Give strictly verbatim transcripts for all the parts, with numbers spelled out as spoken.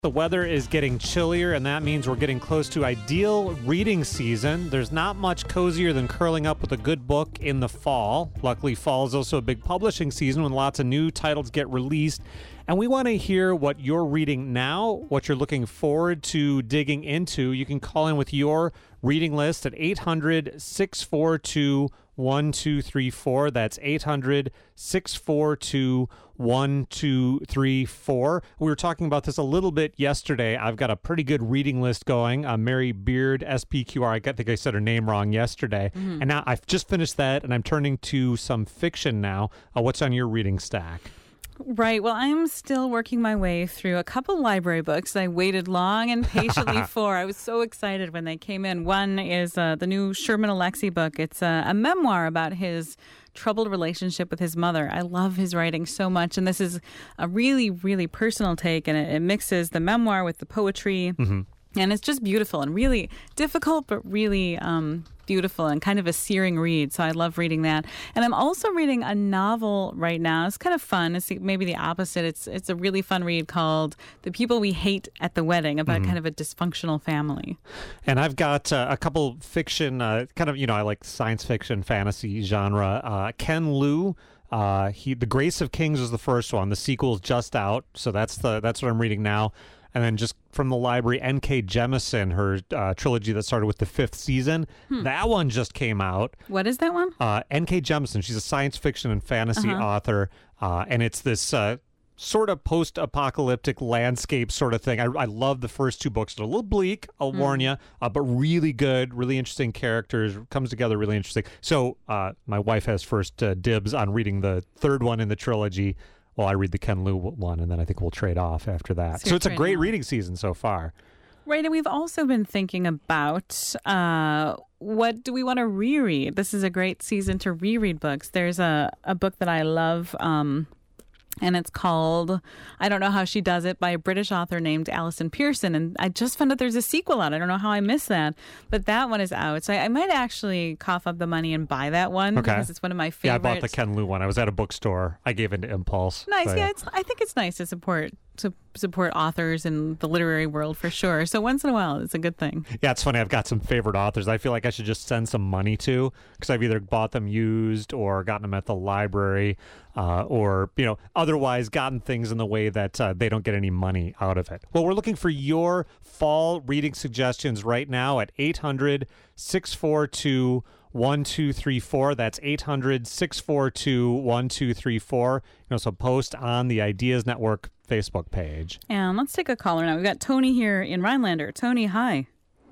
The weather is getting chillier, and that means we're getting close to ideal reading season. There's not much cozier than curling up with a good book in the fall. Luckily, fall is also a big publishing season when lots of new titles get released. And we want to hear what you're reading now, what you're looking forward to digging into. You can call in with your reading list at eight hundred, six four two, one two three four. That's eight hundred, six four two, one two three four. We were talking about this a little bit yesterday. I've got a pretty good reading list going. Uh, Mary Beard, S P Q R. I think I said her name wrong yesterday. Mm-hmm. And now I've just finished that, and I'm turning to some fiction now. Uh, what's on your reading stack? Right. Well, I'm still working my way through a couple library books I waited long and patiently for. I was so excited when they came in. One is uh, the new Sherman Alexie book. It's a, a memoir about his troubled relationship with his mother. I love his writing so much. And this is a really, really personal take, and it, it mixes the memoir with the poetry. Mm-hmm. And it's just beautiful and really difficult, but really um, beautiful and kind of a searing read. So I love reading that. And I'm also reading a novel right now. It's kind of fun. It's maybe the opposite. It's it's a really fun read called The People We Hate at the Wedding, about mm-hmm. kind of a dysfunctional family. And I've got uh, a couple fiction, uh, kind of, you know, I like science fiction, fantasy genre. Uh, Ken Liu. Uh, he, The Grace of Kings was the first one. The sequel's just out. So that's the that's what I'm reading now. And then just from the library, N K Jemisin, her uh, trilogy that started with the fifth season. Hmm. That one just came out. What is that one? Uh, N K Jemisin. She's a science fiction and fantasy uh-huh. author. Uh, and it's this uh, sort of post-apocalyptic landscape sort of thing. I, I love the first two books. They're a little bleak, I'll mm. warn you, uh, but really good, really interesting characters. Comes together really interesting. So uh, my wife has first uh, dibs on reading the third one in the trilogy. Well, I read the Ken Liu one, and then I think we'll trade off after that. So, so it's a great out. reading season so far. Right, and we've also been thinking about uh, what do we want to reread? This is a great season to reread books. There's a, a book that I love, um, and it's called, I don't know how she does it, by a British author named Alison Pearson. And I just found out there's a sequel out. I don't know how I missed that. But that one is out. So I, I might actually cough up the money and buy that one. Okay. Because it's one of my favorites. Yeah, I bought the Ken Liu one. I was at a bookstore. I gave it to Impulse. Nice. So, yeah, it's, I think it's nice to support to support authors in the literary world for sure. So once in a while, it's a good thing. Yeah, it's funny. I've got some favorite authors I feel like I should just send some money to, because I've either bought them used or gotten them at the library uh, or, you know, otherwise gotten things in the way that uh, they don't get any money out of it. Well, we're looking for your fall reading suggestions right now at eight hundred, six four two, one two three four. That's eight hundred, six four two, one two three four. You can also post on the Ideas Network Facebook page. And let's take a caller now. We've got Tony here in Rhinelander. Tony, hi.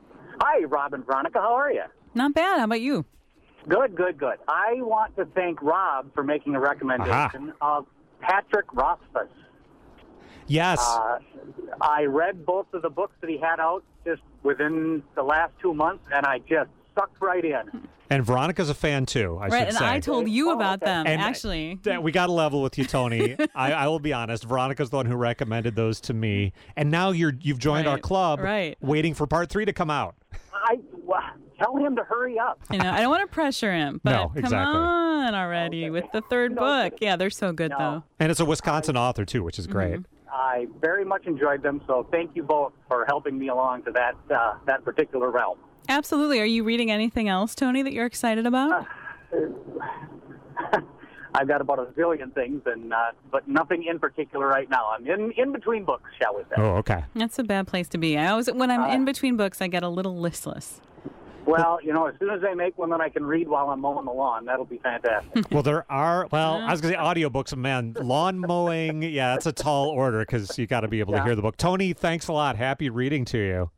Hi, Rob and Veronica. How are you? Not bad. How about you? Good, good, good. I want to thank Rob for making a recommendation Aha. of Patrick Rothfuss. Yes. Uh, I read both of the books that he had out just within the last two months, and I just sucked right in. And Veronica's a fan, too, I right, should and say. I told you about oh, okay. them, and actually. We got to level with you, Tony. I, I will be honest. Veronica's the one who recommended those to me. And now you're, you've joined right. our club, right. waiting for part three to come out. I well, Tell him to hurry up. You know, I don't want to pressure him, but no, come exactly. on already okay. with the third no, book. Yeah, they're so good, no. though. And it's a Wisconsin I, author, too, which is great. Mm-hmm. I very much enjoyed them, so thank you both for helping me along to that uh, that particular realm. Absolutely. Are you reading anything else, Tony, that you're excited about? Uh, I've got about a zillion things, and uh, but nothing in particular right now. I'm in, in between books, shall we say. Oh, okay. That's a bad place to be. I always, when I'm uh, in between books, I get a little listless. Well, you know, as soon as they make one that I can read while I'm mowing the lawn, that'll be fantastic. Well, there are, well, I was going to say audiobooks, man, lawn mowing, yeah, that's a tall order because you got to be able yeah. to hear the book. Tony, thanks a lot. Happy reading to you.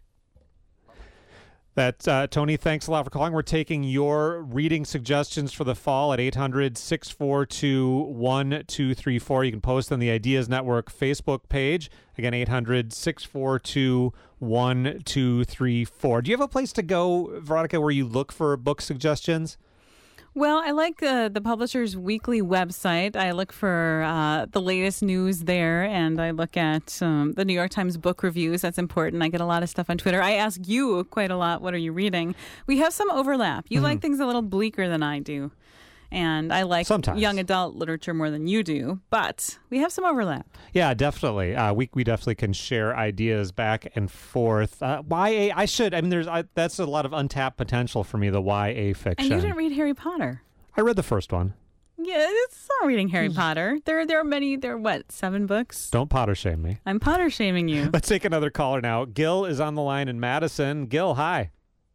That uh, Tony, thanks a lot for calling. We're taking your reading suggestions for the fall at eight hundred, six four two, one two three four. You can post on the Ideas Network Facebook page. Again, eight hundred, six four two, one two three four. Do you have a place to go, Veronica, where you look for book suggestions? Well, I like uh, the publisher's weekly website. I look for uh, the latest news there, and I look at um, the New York Times book reviews. That's important. I get a lot of stuff on Twitter. I ask you quite a lot, what are you reading? We have some overlap. You mm-hmm. like things a little bleaker than I do. And I like Sometimes. young adult literature more than you do, but we have some overlap. Yeah, definitely. Uh, we we definitely can share ideas back and forth. Uh, Y A, I should. I mean, there's I, that's a lot of untapped potential for me. The Y A fiction. And you didn't read Harry Potter. I read the first one. Yeah, it's not reading Harry Potter. There, there are many. There are what, seven books? Don't Potter shame me. I'm Potter shaming you. Let's take another caller now. Gil is on the line in Madison. Gil, hi.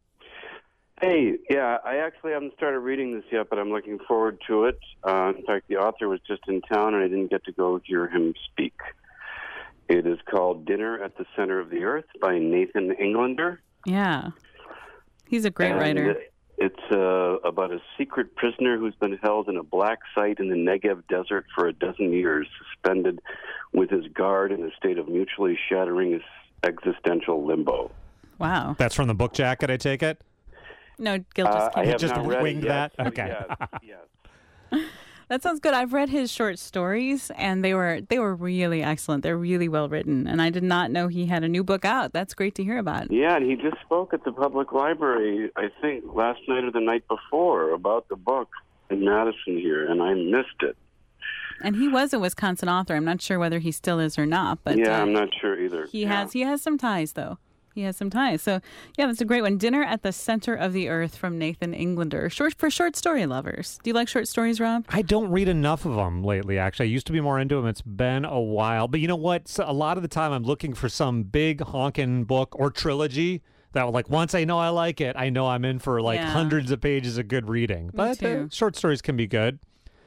Hey, yeah, I actually haven't started reading this yet, but I'm looking forward to it. Uh, in fact, the author was just in town, and I didn't get to go hear him speak. It is called Dinner at the Center of the Earth by Nathan Englander. Yeah. He's a great and writer. It's uh, about a secret prisoner who's been held in a black site in the Negev desert for a dozen years, suspended with his guard in a state of mutually shattering existential limbo. Wow. That's from the book jacket, I take it? No, Gil just Uh, I came. have just not read winged it yet, that? so Okay. Yes, yes. That sounds good. I've read his short stories, and they were they were really excellent. They're really well written, and I did not know he had a new book out. That's great to hear about. Yeah, and he just spoke at the public library, I think, last night or the night before about the book in Madison here, and I missed it. And he was a Wisconsin author. I'm not sure whether he still is or not, but yeah, uh, I'm not sure either. he yeah. has he has some ties though. He has some ties. So, yeah, that's a great one. Dinner at the Center of the Earth from Nathan Englander. Short for short story lovers. Do you like short stories, Rob? I don't read enough of them lately, actually. I used to be more into them. It's been a while. But you know what? So a lot of the time I'm looking for some big honking book or trilogy that, like, once I know I like it, I know I'm in for, like, Yeah. hundreds of pages of good reading. But uh, too. short stories can be good.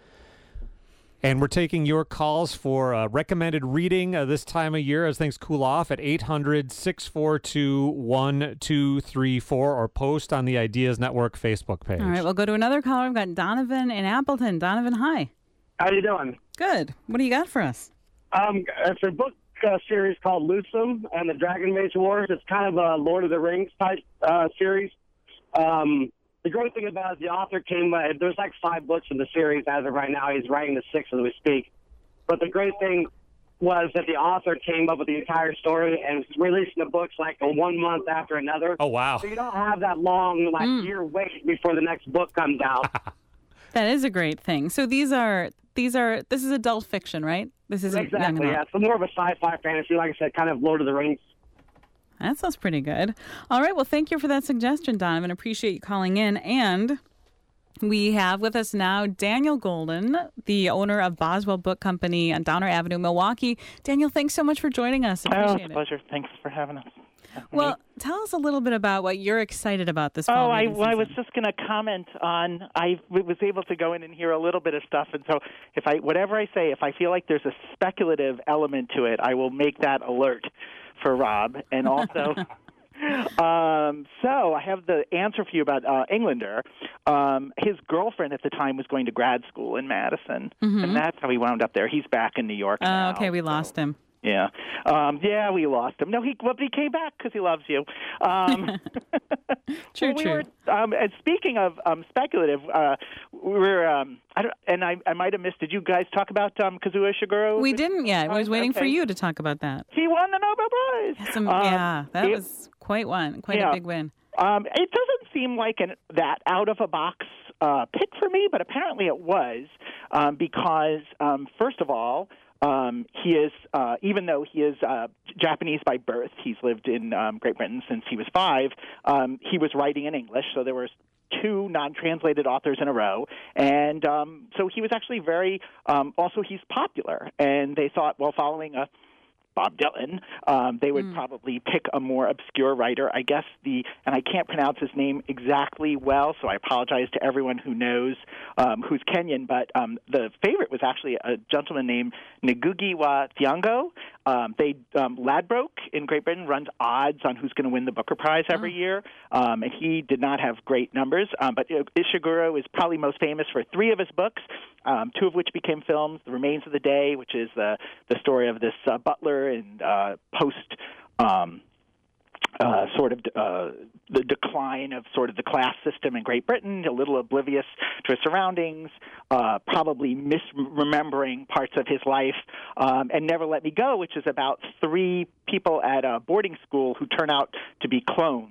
And we're taking your calls for uh, recommended reading uh, this time of year as things cool off at eight hundred, six four two, one two three four or post on the Ideas Network Facebook page. All right, we'll go to another caller. We've got Donovan in Appleton. Donovan, hi. How you doing? Good. What do you got for us? Um, it's a book uh, series called Loosum and the Dragon Maze Wars. It's kind of a Lord of the Rings type uh, series. Um, the great thing about it, the author came, uh, there's like five books in the series as of right now. He's writing the sixth as we speak. But the great thing was that the author came up with the entire story and was releasing the books like a one month after another. Oh, wow. So you don't have that long, like, Mm. year wait before the next book comes out. That is a great thing. So these are these are this is adult fiction, right? This isn't young Exactly, adult. yeah. It's more of a sci-fi fantasy, like I said, kind of Lord of the Rings. That sounds pretty good. All right. Well, thank you for that suggestion, Donovan. Appreciate you calling in. And we have with us now Daniel Golden, the owner of Boswell Book Company on Downer Avenue, Milwaukee. Daniel, thanks so much for joining us. Oh, Appreciate it's a it. pleasure. Thanks for having us. Well, tell us a little bit about what you're excited about this Oh, fall I, reading well, I was season. just going to comment on. I w- was able to go in and hear a little bit of stuff, and so if I, whatever I say, if I feel like there's a speculative element to it, I will make that alert for Rob, and also. Um, so I have the answer for you about uh, Englander. Um, his girlfriend at the time was going to grad school in Madison, Mhm. and that's how he wound up there. He's back in New York Oh, now. okay, we so- lost him. Yeah, um, yeah, we lost him. No, he well, he came back because he loves you. Um, True, well, we true. Were, um, and speaking of um, speculative, uh, we were, um, I don't, and I, I might have missed. Did you guys talk about um, Kazuo Ishiguro? We didn't yet. I was waiting for Okay. you to talk about that. He won the Nobel Prize. Some, Um, yeah, that it- was quite one, quite yeah. a big win. Um, it doesn't seem like an that out of a box uh, pick for me, but apparently it was um, because um, first of all. Um, he is, uh, even though he is uh, Japanese by birth, he's lived in um, Great Britain since he was five. Um, he was writing in English, so there were two non-translated authors in a row, and um, so he was actually very. Um, also, he's popular, and they thought, well, following a Bob Dylan, um, they would Mm. probably pick a more obscure writer. I guess the, and I can't pronounce his name exactly well, so I apologize to everyone who knows um, who's Kenyan, but um, the favorite was actually a gentleman named Ngugi wa Thiong'o. Um, they um, Ladbroke in Great Britain runs odds on who's going to win the Booker Prize every Oh. year, um, and he did not have great numbers, um, but Ishiguro is probably most famous for three of his books, um, two of which became films, The Remains of the Day, which is the, the story of this uh, butler and uh, post um, uh, sort of uh, the decline of sort of the class system in Great Britain, a little oblivious to his surroundings, uh, probably misremembering parts of his life, um, and Never Let Me Go, which is about three people at a boarding school who turn out to be clones.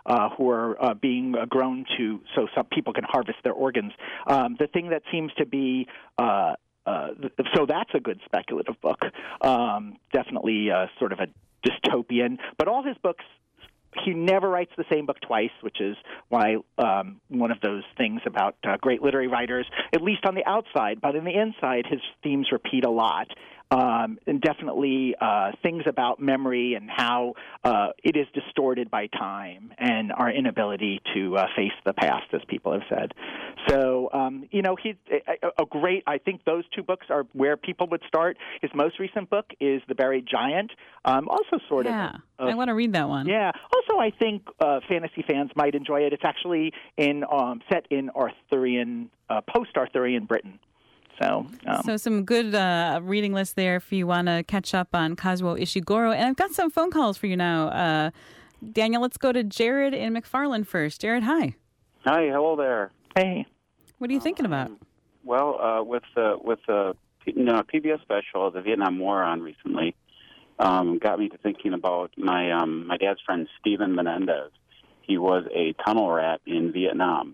uh, who are uh, being uh, grown to so some people can harvest their organs. Um, the thing that seems to be uh, uh, so that's a good speculative book. Um, definitely uh, sort of a dystopian, but all his books. He never writes the same book twice, which is why um, one of those things about uh, great literary writers, at least on the outside, but in the inside, his themes repeat a lot. Um, and definitely uh, things about memory and how uh, it is distorted by time and our inability to uh, face the past, as people have said. So, um, you know, he's a, a great, I think those two books are where people would start. His most recent book is The Buried Giant, um, also sort yeah, of. Yeah, I want to read that one. Yeah. Also, I think uh, fantasy fans might enjoy it. It's actually in um, set in Arthurian, uh, post-Arthurian Britain. So, um, so some good uh, reading list there if you want to catch up on Kazuo Ishiguro. And I've got some phone calls for you now. Uh, Daniel, let's go to Jared in McFarland first. Jared, hi. Hi, hello there. Hey. What are you thinking about? Um, well, uh, with the with the you know, P B S special, the Vietnam War on recently, um, got me to thinking about my um, my dad's friend Stephen Menendez. He was a tunnel rat in Vietnam.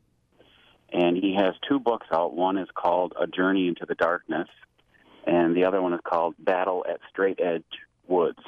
And he has two books out. One is called A Journey into the Darkness, and the other one is called Battle at Straight Edge Woods.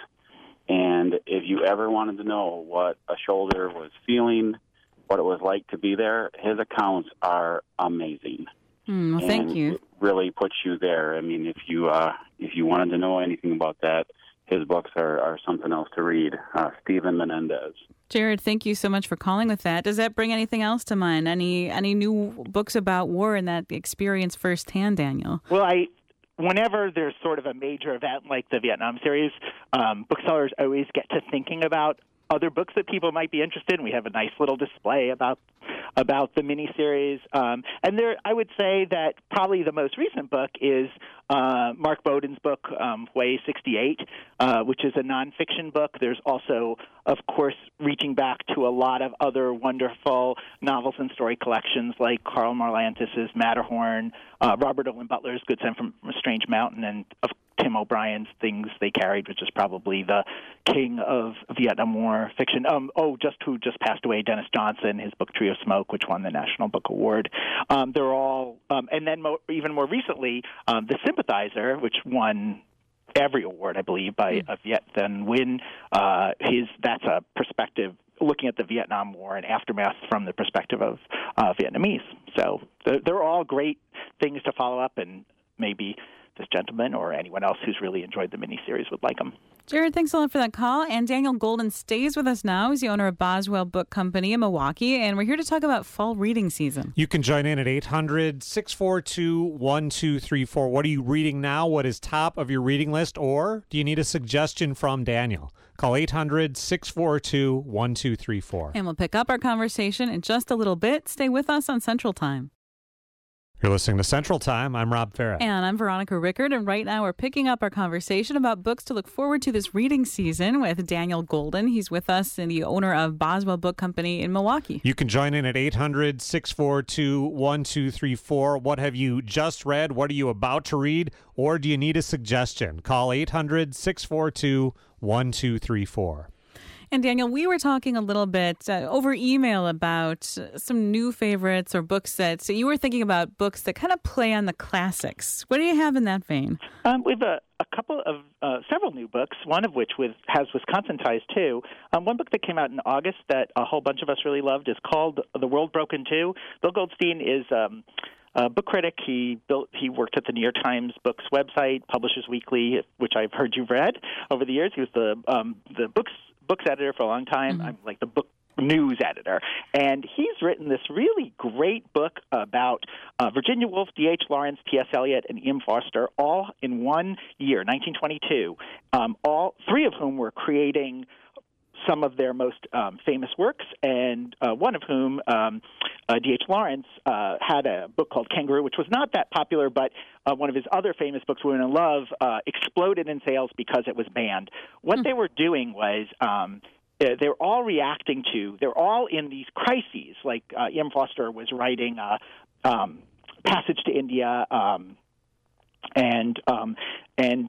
And if you ever wanted to know what a shoulder was feeling, what it was like to be there, his accounts are amazing. Mm, well, thank and you. It really puts you there. I mean, if you uh, if you wanted to know anything about that, his books are, are something else to read. Uh, Stephen Menendez. Jared, thank you so much for calling with that. Does that bring anything else to mind? Any any new books about war and that experience firsthand, Daniel? Well, I whenever there's sort of a major event like the Vietnam series, um, booksellers always get to thinking about other books that people might be interested in. We have a nice little display about about the miniseries. Um, and there, I would say that probably the most recent book is uh, Mark Bowden's book, um, Way sixty-eight, uh, which is a nonfiction book. There's also, of course, reaching back to a lot of other wonderful novels and story collections like Karl Marlantis's Matterhorn, uh, Robert Owen Butler's Good Son from a Strange Mountain, and of Tim O'Brien's Things They Carried, which is probably the king of Vietnam War fiction. Um, oh, just who just passed away, Dennis Johnson, his book Tree of Smoke, which won the National Book Award. Um, they're all, um, and then mo- even more recently, um, The Sympathizer, which won every award, I believe, by mm. Viet Thanh Nguyen. Uh, his that's a perspective looking at the Vietnam War and aftermath from the perspective of uh, Vietnamese. So they're, they're all great things to follow up, and maybe this gentleman or anyone else who's really enjoyed the miniseries would like them. Jared, thanks a lot for that call. And Daniel Golden stays with us now. He's the owner of Boswell Book Company in Milwaukee, and we're here to talk about fall reading season. You can join in at eight hundred, six four two, one two three four. What are you reading now? What is top of your reading list? Or do you need a suggestion from Daniel? Call eight hundred, six four two, one two three four. And we'll pick up our conversation in just a little bit. Stay with us on Central Time. You're listening to Central Time. I'm Rob Farah. And I'm Veronica Rickard. And right now we're picking up our conversation about books to look forward to this reading season with Daniel Golden. He's with us and the owner of Boswell Book Company in Milwaukee. You can join in at eight hundred, six four two, one two three four. What have you just read? What are you about to read? Or do you need a suggestion? Call eight hundred, six four two, one two three four. And Daniel, we were talking a little bit uh, over email about some new favorites or books that, so you were thinking about books that kind of play on the classics. What do you have in that vein? Um, we have a, a couple of, uh, several new books, one of which with, has Wisconsin ties too. Um, one book that came out in August that a whole bunch of us really loved is called The World Broken Too. Bill Goldstein is um, a book critic. He built. He worked at the New York Times Books website, Publishers Weekly, which I've heard you've read over the years. He was the um, the books books editor for a long time. Mm-hmm. I'm like the book news editor. And he's written this really great book about uh, Virginia Woolf, D H Lawrence, T S Eliot, and E M Forster, all in one year, nineteen twenty-two, um, all three of whom were creating some of their most um, famous works, and uh, one of whom, um, uh, D H Lawrence, uh, had a book called Kangaroo, which was not that popular, but uh, one of his other famous books, Women in Love, uh, exploded in sales because it was banned. What mm. they were doing was um, they were all reacting to, they're all in these crises, like uh, E M Forster was writing uh, um, Passage to India, um, and um, and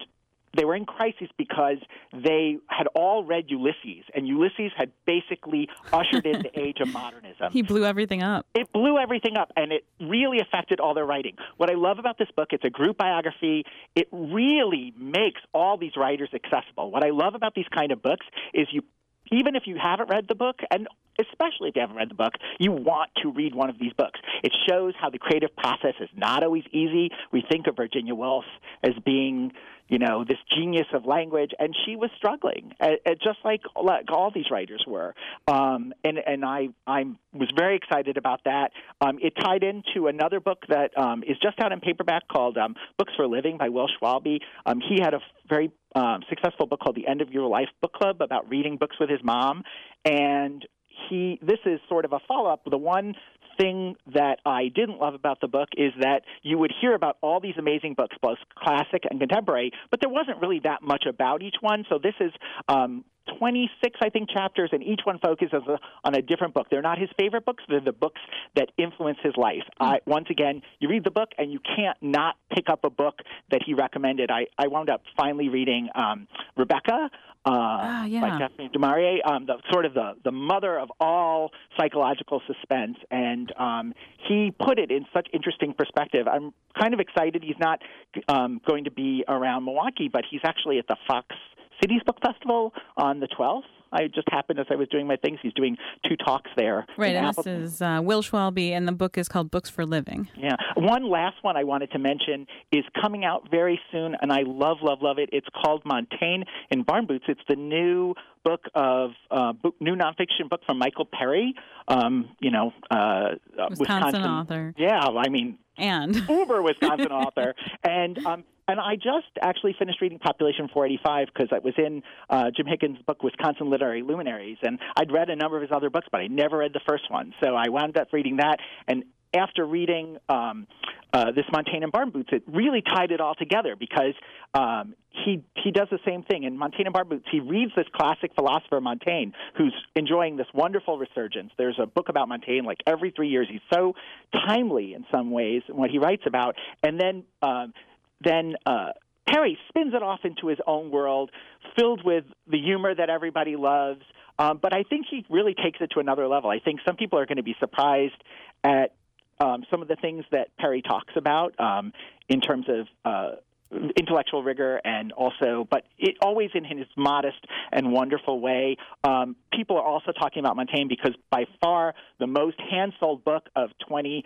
they were in crisis because they had all read Ulysses, and Ulysses had basically ushered in the age of modernism. He blew everything up. It blew everything up, and it really affected all their writing. What I love about this book, it's a group biography. It really makes all these writers accessible. What I love about these kind of books is you, even if you haven't read the book, and especially if you haven't read the book, you want to read one of these books. It shows how the creative process is not always easy. We think of Virginia Woolf as being, you know, this genius of language, and she was struggling, uh, uh, just like, like all these writers were. Um, and and I I was very excited about that. Um, it tied into another book that um, is just out in paperback called um, Books for Living by Will Schwalbe. Um, he had a very um, successful book called The End of Your Life Book Club about reading books with his mom, and he this is sort of a follow-up. The one thing that I didn't love about the book is that you would hear about all these amazing books, both classic and contemporary, but there wasn't really that much about each one. So this is um, twenty-six, I think, chapters, and each one focuses on a different book. They're not his favorite books. They're the books that influence his life. Mm-hmm. I, once again, you read the book, and you can't not pick up a book that he recommended. I, I wound up finally reading um, Rebecca, Uh, ah, yeah. by Stephanie du Maurier, um, the sort of the, the mother of all psychological suspense, and um, he put it in such interesting perspective. I'm kind of excited. He's not um, going to be around Milwaukee, but he's actually at the Fox Cities Book Festival on the twelfth. I just happened as I was doing my things. He's doing two talks there. Right, and this is uh, Will Schwalbe, and the book is called Books for Living. Yeah. One last one I wanted to mention is coming out very soon, and I love, love, love it. It's called Montaigne in Barn Boots. It's the new book of uh, book, new nonfiction book from Michael Perry. Um, you know, uh, Wisconsin, Wisconsin author. Yeah, I mean, and uber Wisconsin author, and um, and I just actually finished reading Population four eighty-five because I was in uh, Jim Higgins' book Wisconsin Literary Luminaries, and I'd read a number of his other books, but I never read the first one, so I wound up reading that. And after reading um, uh, this Montaigne and Barn Boots, it really tied it all together because um, he he does the same thing. In Montaigne and Barn Boots, he reads this classic philosopher, Montaigne, who's enjoying this wonderful resurgence. There's a book about Montaigne like every three years. He's so timely in some ways in what he writes about. And then um, then uh, Perry spins it off into his own world, filled with the humor that everybody loves. Um, but I think he really takes it to another level. I think some people are going to be surprised at Um, some of the things that Perry talks about um, in terms of uh, intellectual rigor, and also, but it always in his modest and wonderful way. Um, people are also talking about Montaigne because by far the most hand-sold book of twenty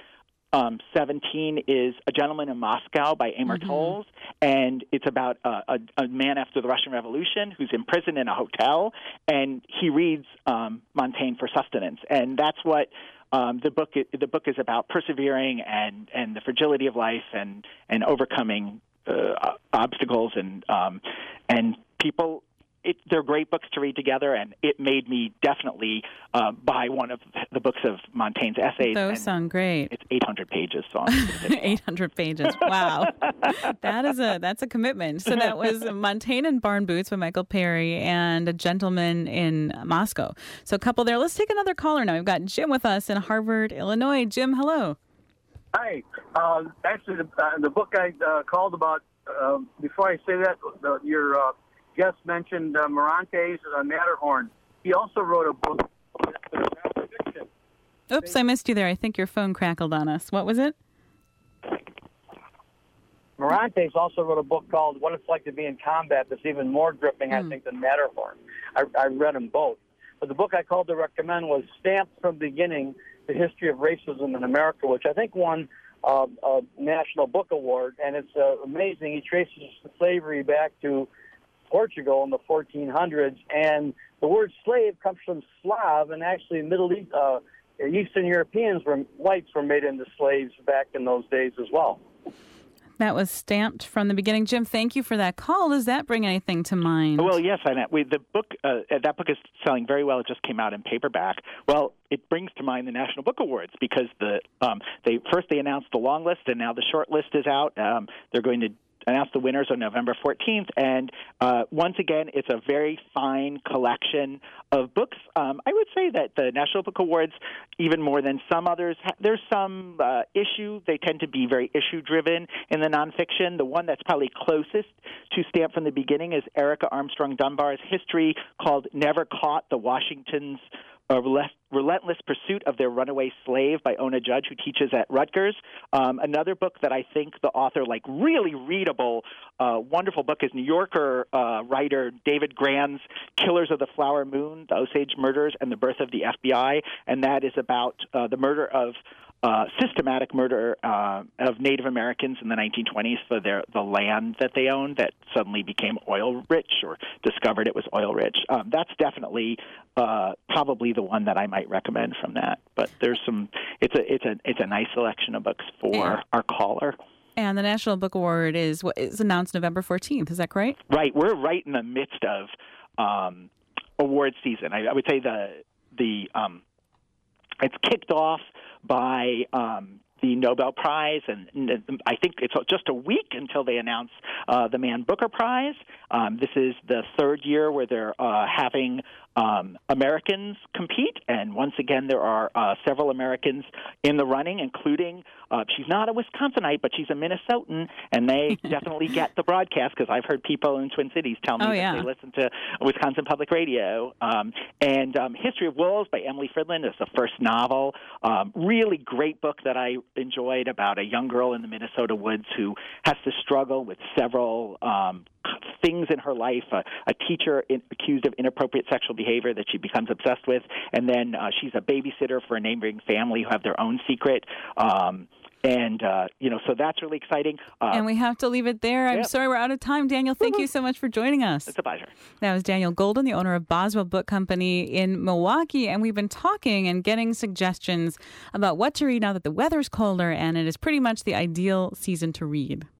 seventeen is A Gentleman in Moscow by Amor Mm-hmm. Towles, and it's about a, a, a man after the Russian Revolution who's imprisoned in a hotel, and he reads um, Montaigne for sustenance, and that's what Um, the book the book is about persevering and, and the fragility of life and and overcoming uh, obstacles and um, and people. It, they're great books to read together, and it made me definitely uh, buy one of the books of Montaigne's essays. Those sound great. It's eight hundred pages. So eight hundred pages. Wow, that is a that's a commitment. So that was Montaigne and Barn Boots by Michael Perry and A Gentleman in Moscow. So a couple there. Let's take another caller now. We've got Jim with us in Harvard, Illinois. Jim, hello. Hi. Uh, actually, the, uh, the book I uh, called about, uh, before I say that, the, your uh, guest mentioned uh, Morante's uh, Matterhorn. He also wrote a book that's fiction. Oops, I missed you there. I think your phone crackled on us. What was it? Morante's also wrote a book called What It's Like to Be in Combat that's even more gripping, mm. I think, than Matterhorn. I, I read them both. But the book I called to recommend was Stamped from the Beginning, The History of Racism in America, which I think won uh, a National Book Award. And it's uh, amazing. He traces slavery back to Portugal in the fourteen hundreds. And the word slave comes from Slav, and actually Middle East, uh, Eastern Europeans were whites were made into slaves back in those days as well. That was Stamped from the Beginning. Jim, thank you for that call. Does that bring anything to mind? Well, yes, I know. We, the book, uh, that book is selling very well. It just came out in paperback. Well, it brings to mind the National Book Awards because the um, they first they announced the long list, and now the short list is out. Um, they're going to announce the winners on November fourteenth. And uh, once again, it's a very fine collection of books. Um, I would say that the National Book Awards, even more than some others, ha- there's some uh, issue. They tend to be very issue-driven in the nonfiction. The one that's probably closest to Stamped from the Beginning is Erica Armstrong Dunbar's history called Never Caught, the Washington's A Relentless Pursuit of Their Runaway Slave by Ona Judge, who teaches at Rutgers. Um, another book that I think the author, like really readable, uh, wonderful book is New Yorker uh, writer David Grann's Killers of the Flower Moon, the Osage Murders and the Birth of the F B I, and that is about uh, the murder of Uh, systematic murder uh, of Native Americans in the nineteen twenties for their the land that they owned that suddenly became oil rich or discovered it was oil rich. Um, that's definitely uh, probably the one that I might recommend from that. But there's some. It's a it's a it's a nice selection of books for yeah. our caller. And the National Book Award is what is announced November fourteenth. Is that correct? Right. We're right in the midst of um, award season. I, I would say the the um, it's kicked off by um, the Nobel Prize, and, and I think it's just a week until they announce uh, the Man Booker Prize. Um, this is the third year where they're uh, having um, Americans compete, and once again there are uh, several Americans in the running, including uh, she's not a Wisconsinite, but she's a Minnesotan, and they definitely get the broadcast because I've heard people in Twin Cities tell me oh, that yeah. they listen to Wisconsin Public Radio. Um, and um, History of Wolves by Emily Fridland is the first novel. Um, really great book that I enjoyed about a young girl in the Minnesota woods who has to struggle with several um, things in her life, uh, a teacher in, accused of inappropriate sexual behavior that she becomes obsessed with, and then uh, she's a babysitter for a neighboring family who have their own secret. Um, and, uh, you know, so that's really exciting. Uh, and we have to leave it there. I'm yep. sorry we're out of time. Daniel, thank you so much for joining us. It's a pleasure. That was Daniel Golden, the owner of Boswell Book Company in Milwaukee, and we've been talking and getting suggestions about what to read now that the weather's colder and it is pretty much the ideal season to read.